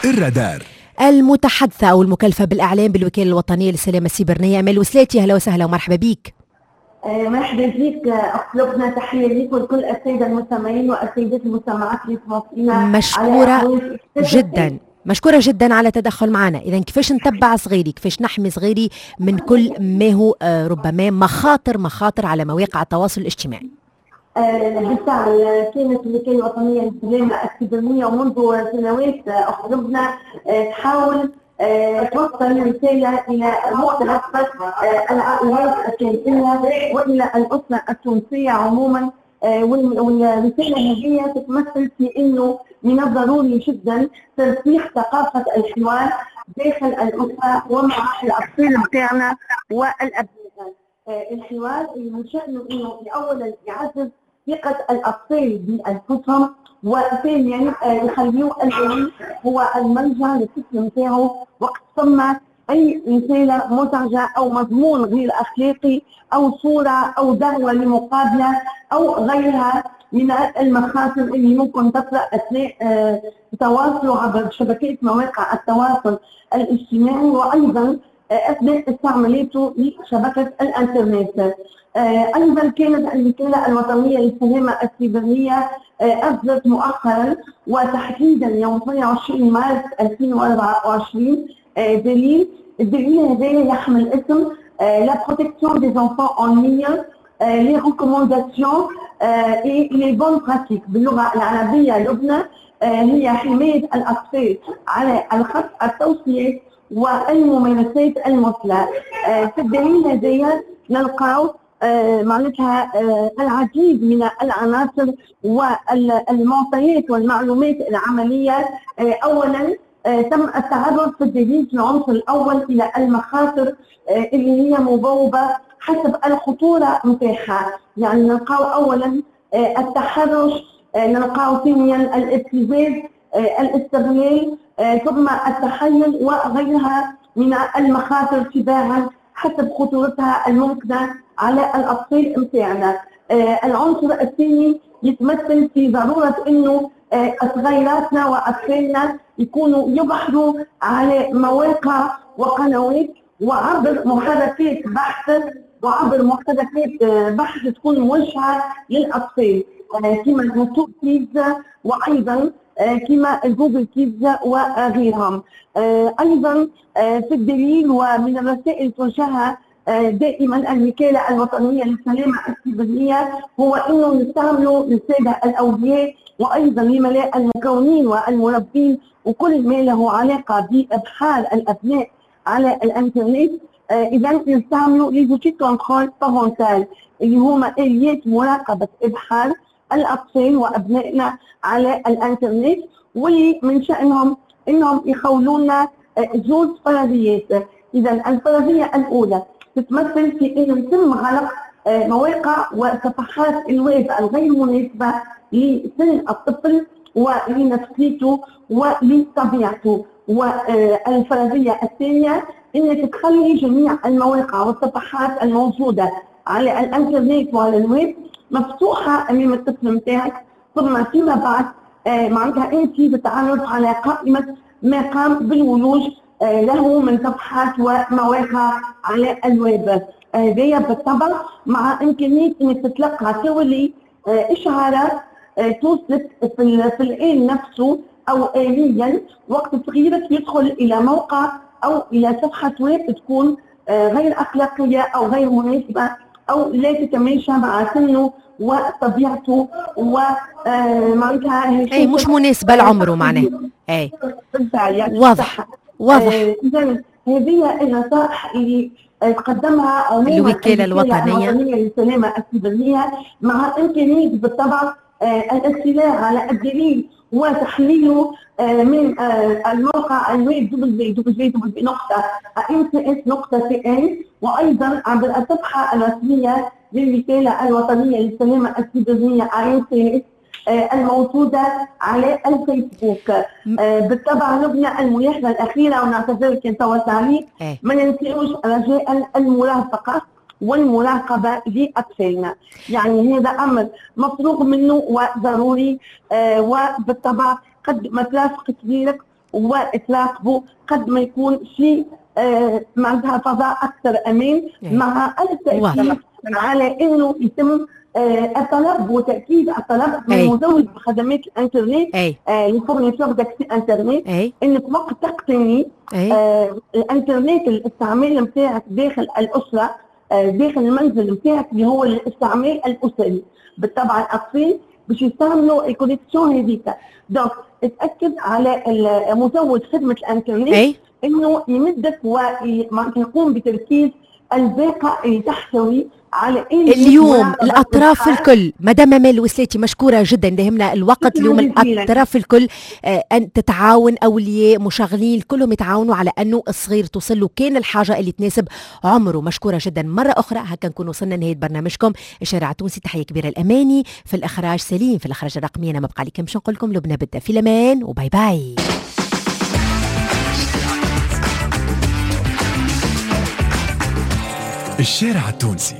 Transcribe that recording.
الرادار. المتحدثة أو المكلفة بالإعلام بالوكالة الوطنية للسلامة السيبرانية أمال وسلاتي، أهلا وسهلا ومرحبا بك. مرحبا بك أخلقنا، تحية لك ولكل السادة المستمعين والسيدات المستمعات اللي تواصلينا. مشكورة جدا على تدخل معنا. إذا كيفاش نتبع صغيري، كيفاش نحمي صغيري من كل ما هو ربما مخاطر على مواقع التواصل الاجتماعي؟ بالفعل كانت الوكالة الوطنية للسلامة السيبرانية ومنذ سنوات أخلقنا تحاول توصل رسالة إلى مختلف العائلات التونسية وإلى الأسرة التونسية عموما، والرسالة هذه تتمثل في أنه من الضروري جدا ترسيخ ثقافة الحوار داخل الأسرة ومع الأطفال بتاعنا والأبناء. الحوار من شأنه أنه أولا يعزز ثقة الأطفال بأنفسهم، وثانيا يخليوه الولي هو الملجأ للطفل نتاعو وقت ثم أي رسالة مزعجة أو مضمون غير أخلاقي أو صورة أو دعوة لمقابلة أو غيرها من المخاطر اللي ممكن تطرأ أثناء تواصله عبر شبكات مواقع التواصل الاجتماعي، وأيضا أثناء استعمالاته لشبكة الإنترنت. أيضا كانت الوكالة الوطنية للسلامة السيبرانية أصدرت مؤخرا وتحديدا يوم 22 مارس 2024 الدليل هذا يحمل اسم La protection des enfants en ligne, les recommandations et les bonnes pratiques باللغة العربية لبنى. هي حماية الأطفال على الخط، التوصيات والممارسات المثلى. في الدليل هذا نلقاو معناتها العديد من العناصر والمعطيات والمعلومات العملية. أولا تم التعرض في الدليل في العنصر الأول إلى المخاطر اللي هي مبوبة حسب الخطورة متاعها، يعني نلقاو أولا التحرش، نلقاو ثانيا الابتزاز، الاستغلال، ثم التحيل وغيرها من المخاطر تباعا حسب خطورتها الممكنة على الأطفال متاعنا. العنصر الثاني يتمثل في ضرورة انه صغيراتنا واطفالنا يكونوا يبحثوا على مواقع وقنوات وعبر محركات بحث تكون موجهة للأطفال كما اليوتيوب كيدز وايضا كما جوجل كيدز وغيرهم. ايضا في الدليل ومن الرسائل توجهها دائما الوكالة الوطنية للسلامة السيبرانية هو انه نستعملوا للسادة الاولياء وايضا لملاء المكونين والمربين وكل ما له علاقة بابحار الابناء على الانترنت. اذا نستعملوا لي زوتي كونترول بارونتال اللي هما اليات مراقبة ابحار الأطفال وأبنائنا على الإنترنت، واللي من شأنهم إنهم يخولونا زوج فرضيات. إذا الفرضية الأولى تتمثل في إنه يتم غلق مواقع وصفحات الويب الغير مناسبة لسن الطفل ولنفسيته ولطبيعته. والفرضية الثانية إنك تخلي جميع المواقع والصفحات الموجودة على الإنترنت وعلى الويب مفتوحة أمام الطفل متاعك، ثم فيما بعد معناتها أنت بتعرف على قائمة ما قام بالولوج له من صفحات ومواقع على الويب. هذايا بالطبع مع إمكانية أنك تتلقى تولي إشعارات توصلك في الآن نفسه أو آليا وقت صغيرك يدخل إلى موقع أو إلى صفحة ويب تكون غير أخلاقية أو غير مناسبة أو لا تتماشى مع سنه وطبيعته ومعناتها أي مش مناسبة لعمره معناه. أي يعني واضح. إذا هذه النصائح اللي تقدمها الوكالة الوطنية للسلامة السيبرانية مع إمكانية بالطبع الاطلاع على الدليل وتحليله من الموقع الويب www.ants.cn وايضا عبر الصفحه الرسميه للوكاله الوطنيه للسلامه السيبرانيه INCS الموجوده على الفيسبوك. بالطبع نبنى الملاحظه الاخيره ونعتذر كان توا تعليق، ما ننساوش رجاء المرافقه والمراقبة لأطفالنا، يعني هذا أمر مفروغ منه وضروري وبالطبع قد ما ترافق كبيرك وتراقبوا قد ما يكون شيء معناتها فضاء اكثر امان، مع التاكيد على انه يتم الطلب وتاكيد الطلب من مزود خدمات الانترنت لفورنيتور داكسي انترنت ان في وقت تقني الانترنت الاستعمال نتاعك داخل الاسره داخل المنزل نتاعك اللي هو الاستعمال الاسري. بالطبع الاطفال باش يستعملوا الكونيكسيون هذيك، دونك اتاكد على مزود خدمه الانترنت انه يمدك ويقوم بتركيز الباقه اللي تحتوي على اليوم الأطراف الكل. مدام أمال وسلاتي مشكورة جدا، يهمنا الوقت اليوم. الأطراف الكل أن تتعاون، أولياء مشغلين كلهم يتعاونوا على أنه الصغير توصل له كان الحاجة اللي تناسب عمره. مشكورة جدا مرة أخرى. هكا نكون وصلنا نهاية برنامجكم الشارع التونسي. تحية كبيرة الأماني في الإخراج، سليم في الإخراج الرقمي. أنا ما بقى لكم باش نقول لكم لبنى بدأ في الأمان وباي باي. الشارع التونسي.